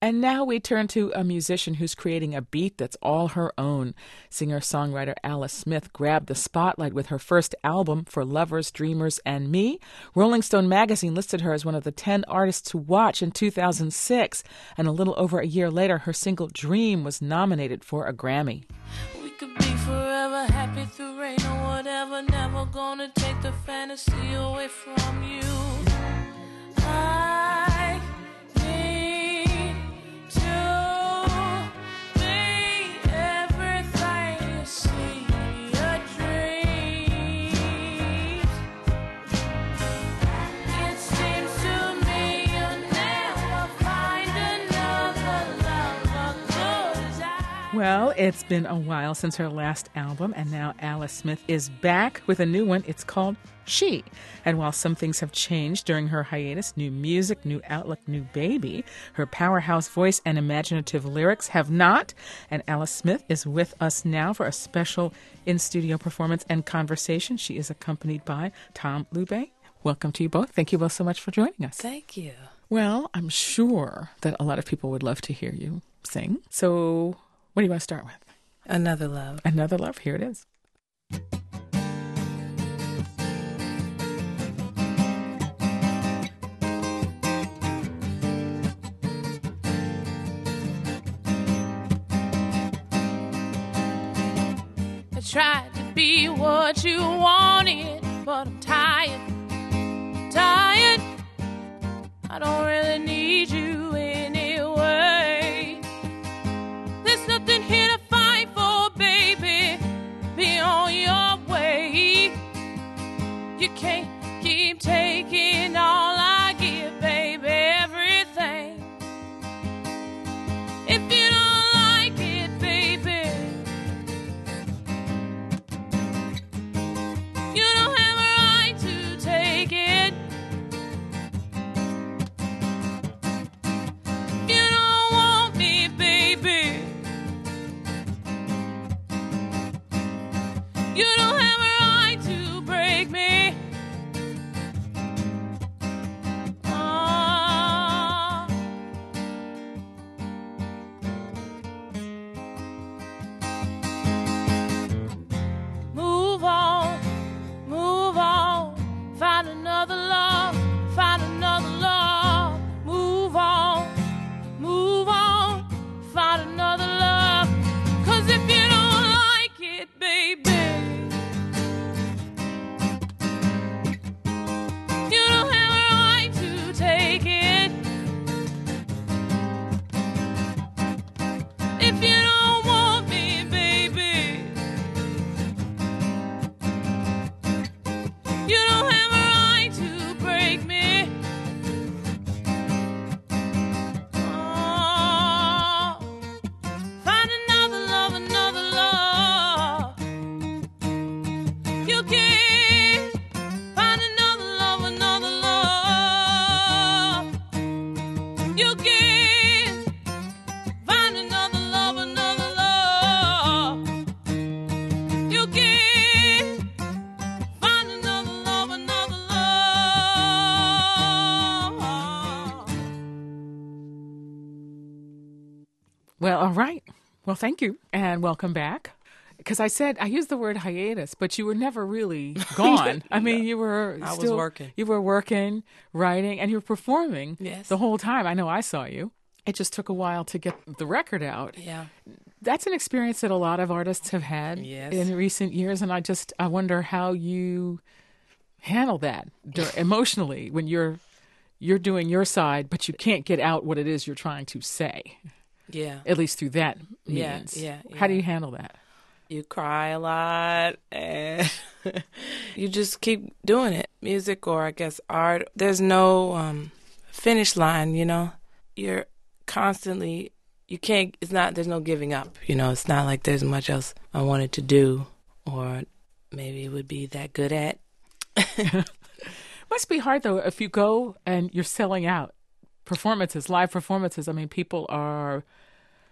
And now we turn to a musician who's creating a beat that's all her own. Singer-songwriter Alice Smith grabbed the spotlight with her first album, For Lovers, Dreamers, and Me. Rolling Stone magazine listed her as one of the 10 artists to watch in 2006. And a little over a year later, her single Dream was nominated for a Grammy. We could be forever happy through rain or whatever. Never gonna take the fantasy away from you. I need to be everything you see in your dreams. It seems to me you'll never find another love as good as I. Well, it's been a while since her last album, and now Alice Smith is back with a new one. It's called She. And while some things have changed during her hiatus, new music, new outlook, new baby, her powerhouse voice and imaginative lyrics have not. And Alice Smith is with us now for a special in-studio performance and conversation. She is accompanied by Tom Lube. Welcome to you both. Thank you both so much for joining us. Thank you. Well, I'm sure that a lot of people would love to hear you sing. So what do you want to start with? Another love. Another Love. Here it is. I tried to be what you wanted, but I'm tired. Tired. I don't really need you anyway. There's nothing here to fight for, baby. Be on your way. You can't keep taking all I give, baby, everything. If you don't like it, baby, you don't have a right to take it. If you don't want me, baby, you don't have a right to break me. Oh. Move on, move on, find another love, find another love. Move on, find another love. 'Cause if you don't like it, baby, you don't have a right to take it. If you don't want me, baby, you don't have a right to break me. Oh, find another love, another love. You can find another love, another love. You can find another love, another love. You can find another love, another love. Well, all right. Well, thank you. And welcome back. Because I used the word hiatus, but you were never really gone. I mean, you were I was still working. You were working, writing, and you were performing Yes. the whole time. I know I saw you. It just took a while to get the record out. Yeah. That's an experience that a lot of artists have had Yes. in recent years, and I wonder how you handle that emotionally when you're doing your side, but you can't get out what it is you're trying to say, Yeah. at least through that Yeah, means. yeah, How do yeah. you handle that? You cry a lot and you just keep doing it. Music, or I guess art, there's no finish line, you know. You're constantly, there's no giving up, you know. It's not like there's much else I wanted to do or maybe would be that good at. Must be hard, though, if you go and you're selling out performances, live performances. I mean, people are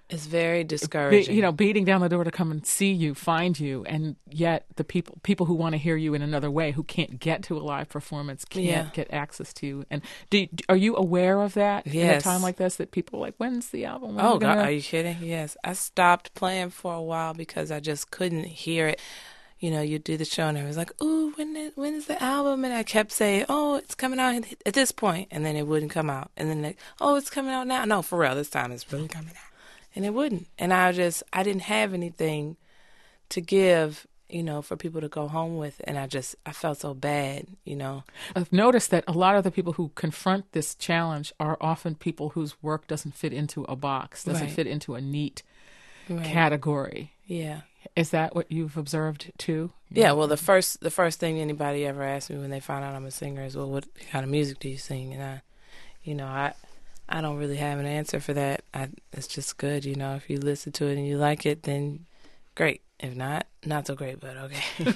It's very discouraging. Beating down the door to come and see you, find you, and yet the people who want to hear you in another way, who can't get to a live performance, can't get access to you. And are you aware of that in a time like this, that people are like, when's the album? Oh, God, are you kidding? Yes. I stopped playing for a while because I just couldn't hear it. You do the show and it was like, ooh, when is the album? And I kept saying, oh, it's coming out at this point. And then it wouldn't come out. And then, oh, it's coming out now. No, for real, this time it's really coming out. And it wouldn't. And I didn't have anything to give, for people to go home with. And I felt so bad, I've noticed that a lot of the people who confront this challenge are often people whose work doesn't fit into a box, doesn't fit into a neat category. Yeah. Is that what you've observed too? Yeah. Well, the first thing anybody ever asked me when they find out I'm a singer is, well, what kind of music do you sing? And I don't really have an answer for that. It's just good, if you listen to it and you like it, then great. If not, not so great, but okay.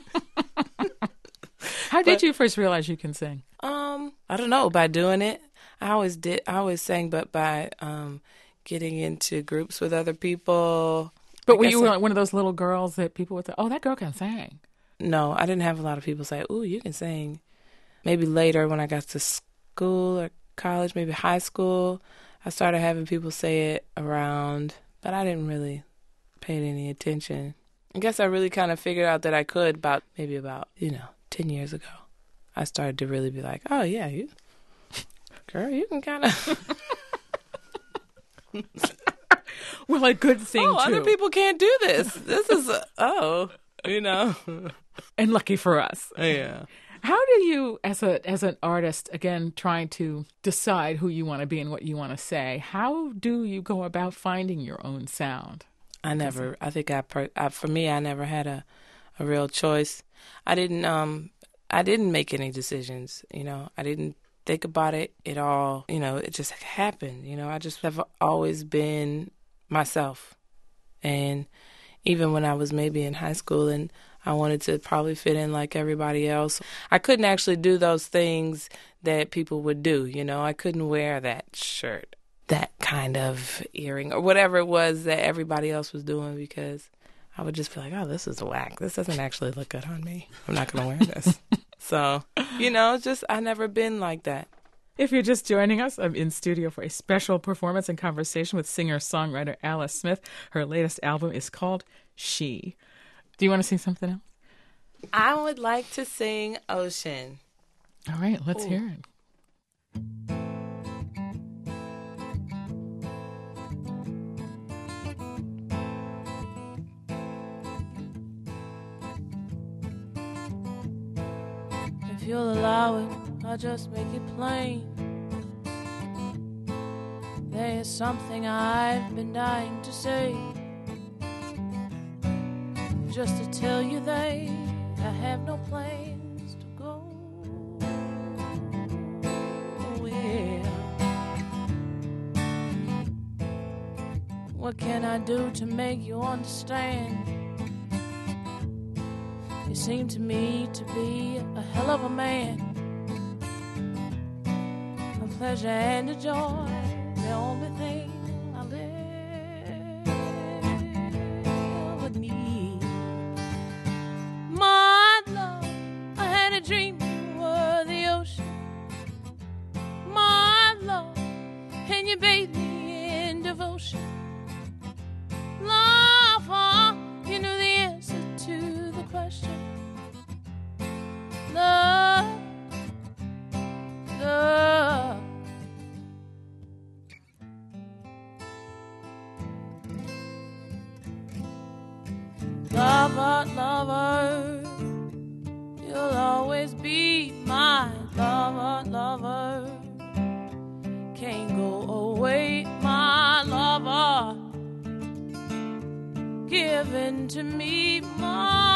How did you first realize you can sing? I don't know, by doing it. I always sang, but by getting into groups with other people. But were you like one of those little girls that people would say, oh, that girl can sing? No, I didn't have a lot of people say, ooh, you can sing. Maybe later when I got to school or college, maybe high school, I started having people say it around, but I didn't really pay it any attention. I guess I really kind of figured out that I could about 10 years ago. I started to really be like, oh yeah, you can kind of. Well, a good thing too. Other people can't do this. This is and lucky for us. Yeah. How do you, as an artist, again, trying to decide who you want to be and what you want to say, how do you go about finding your own sound? For me, I never had a real choice. I didn't make any decisions, I didn't think about it at all. It just happened, I just have always been myself. And even when I was maybe in high school and I wanted to probably fit in like everybody else, I couldn't actually do those things that people would do. I couldn't wear that shirt, that kind of earring, or whatever it was that everybody else was doing, because I would just be like, oh, this is whack. This doesn't actually look good on me. I'm not going to wear this. So, I never been like that. If you're just joining us, I'm in studio for a special performance and conversation with singer-songwriter Alice Smith. Her latest album is called She. Do you want to sing something else? I would like to sing Ocean. All right, let's hear it. If you'll allow it, I'll just make it plain. There's something I've been dying to say, just to tell you that I have no plans to go. Well, what can I do to make you understand? You seem to me to be a hell of a man. A pleasure and a joy, the only thing I ever need. My love, I had a dream you were the ocean. My love, and you bathed me in devotion. Love, you knew the answer to the question. Love, love. Lover, lover, you'll always be my lover, lover. Can't go away, my lover. Given to me, my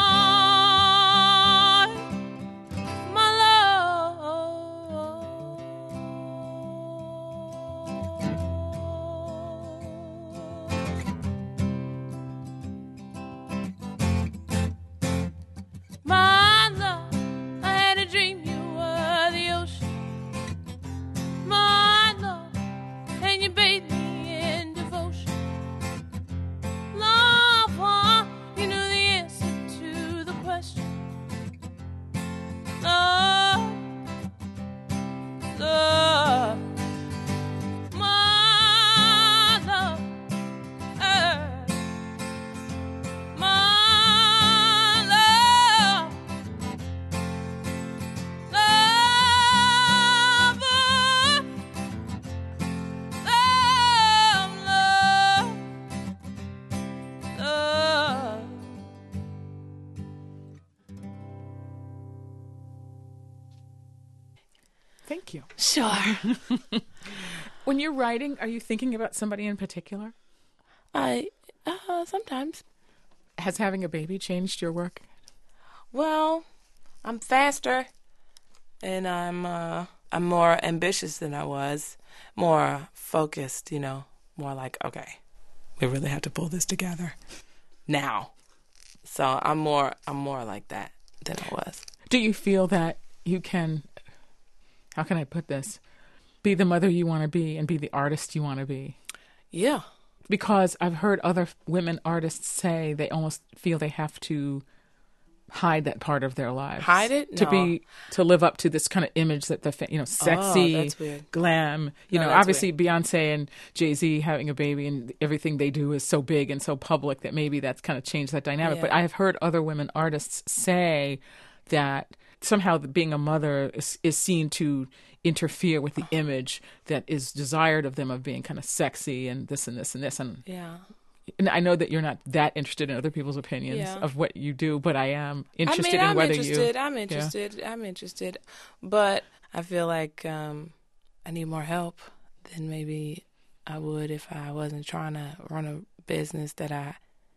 like you. Sure. When you're writing, are you thinking about somebody in particular? Sometimes. Has having a baby changed your work? Well, I'm faster, and I'm more ambitious than I was, more focused, more like, okay, we really have to pull this together now. So I'm more like that than I was. Do you feel that you can, how can I put this, be the mother you want to be and be the artist you want to be? Yeah. Because I've heard other women artists say they almost feel they have to hide that part of their lives. Hide it? No. To live up to this kind of image that sexy, that's weird. glam. Obviously weird. Beyonce and Jay-Z having a baby and everything they do is so big and so public that maybe that's kind of changed that dynamic. Yeah. But I have heard other women artists say that somehow being a mother is seen to interfere with the image that is desired of them of being kind of sexy and this and this and this. And yeah. And I know that you're not that interested in other people's opinions of what you do, but I am interested in whether you... I'm interested. But I feel like I need more help than maybe I would if I wasn't trying to run a business that I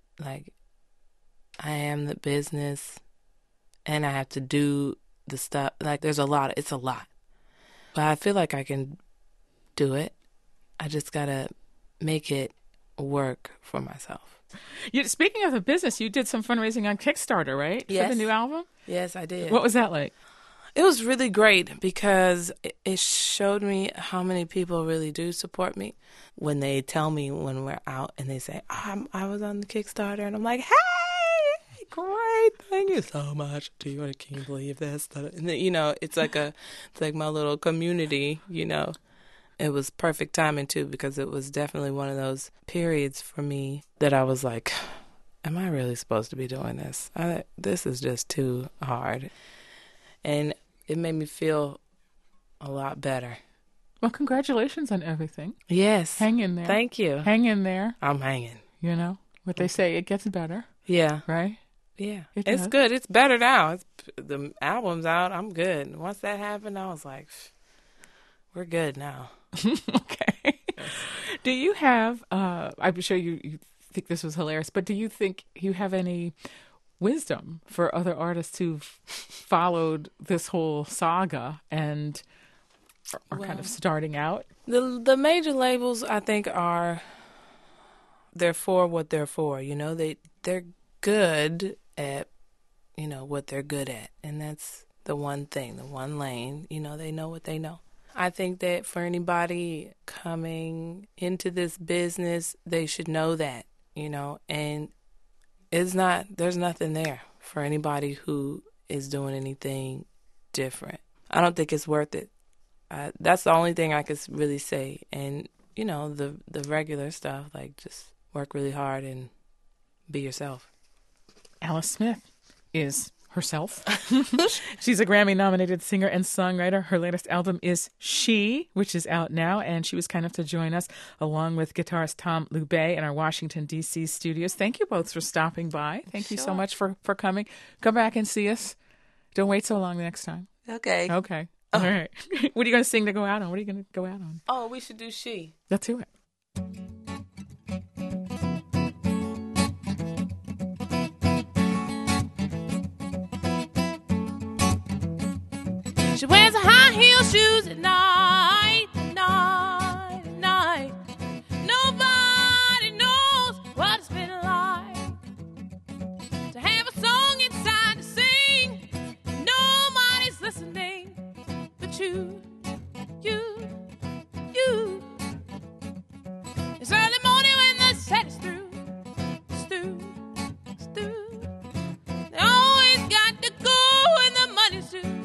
am the business and I have to do the stuff. Like, it's a lot. But I feel like I can do it. I just got to make it work for myself. Speaking of the business, you did some fundraising on Kickstarter, right? Yes. For the new album? Yes, I did. What was that like? It was really great because it showed me how many people really do support me when they tell me when we're out and they say, I was on the Kickstarter, and I'm like, hey, great, thank you so much. Can you believe this? And then, it's like my little community, It was perfect timing, too, because it was definitely one of those periods for me that I was like, am I really supposed to be doing this? This is just too hard. And it made me feel a lot better. Well, congratulations on everything. Yes. Hang in there. Thank you. Hang in there. I'm hanging. What they say, it gets better. Yeah. Right? Yeah. It's good. It's better now. The album's out. I'm good. Once that happened, I was like, we're good now. Okay. Do you have, I'm sure you think this was hilarious, but do you think you have any wisdom for other artists who've followed this whole saga and are kind of starting out? The major labels, I think, they're for what they're for. They're good at, what they're good at. And that's the one thing, the one lane. They know what they know. I think that for anybody coming into this business, they should know that, and there's nothing there for anybody who is doing anything different. I don't think it's worth it. That's the only thing I could really say. And, the regular stuff, like just work really hard and be yourself. Alice Smith is herself. She's a Grammy-nominated singer and songwriter. Her latest album is She, which is out now, and she was kind enough to join us along with guitarist Tom Lubay in our Washington, D.C. studios. Thank you both for stopping by. Thank you so much for coming. Come back and see us. Don't wait so long the next time. Okay. Okay. All right. What are you going to sing to go out on? What are you going to go out on? Oh, we should do She. Let's do it. She wears high heel shoes at night, night, night. Nobody knows what it's been like to have a song inside to sing. Nobody's listening but you. It's early morning when the set is through. It's through. They always got to go when the money's due.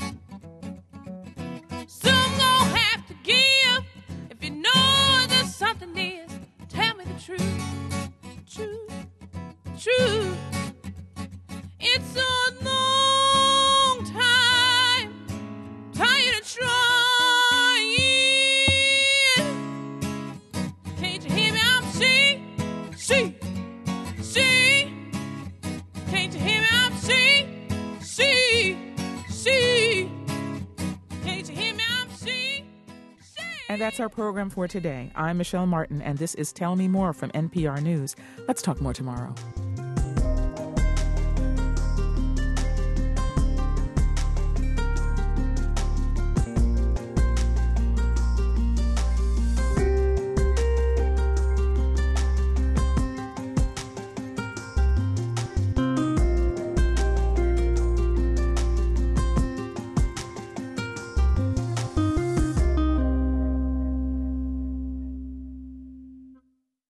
Some gon' have to give. If you know there's something is, tell me the truth. It's a long time, tired of trying. Can't you hear me? I'm she. Can't you hear me? I'm she. Can't you hear me? I'm she. And that's our program for today. I'm Michelle Martin, and this is Tell Me More from NPR News. Let's talk more tomorrow.